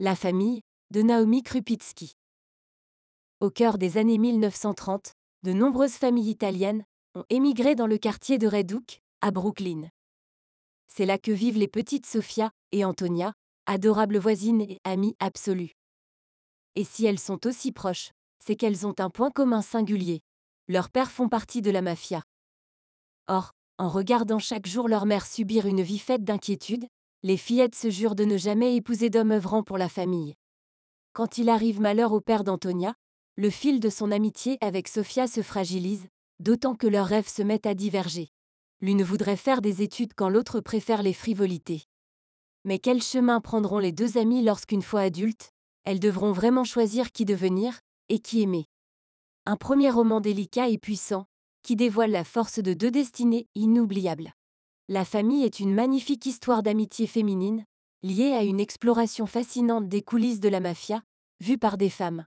La famille, de Naomi Krupitsky. Au cœur des années 1930, de nombreuses familles italiennes ont émigré dans le quartier de Red Hook, à Brooklyn. C'est là que vivent les petites Sofia et Antonia, adorables voisines et amies absolues. Et si elles sont aussi proches, c'est qu'elles ont un point commun singulier. Leurs pères font partie de la mafia. Or, en regardant chaque jour leur mère subir une vie faite d'inquiétude, les fillettes se jurent de ne jamais épouser d'homme œuvrant pour la famille. Quand il arrive malheur au père d'Antonia, le fil de son amitié avec Sofia se fragilise, d'autant que leurs rêves se mettent à diverger. L'une voudrait faire des études quand l'autre préfère les frivolités. Mais quel chemin prendront les deux amies lorsqu'une fois adultes, elles devront vraiment choisir qui devenir et qui aimer? Un premier roman délicat et puissant, qui dévoile la force de deux destinées inoubliables. La famille est une magnifique histoire d'amitié féminine, liée à une exploration fascinante des coulisses de la mafia, vue par des femmes.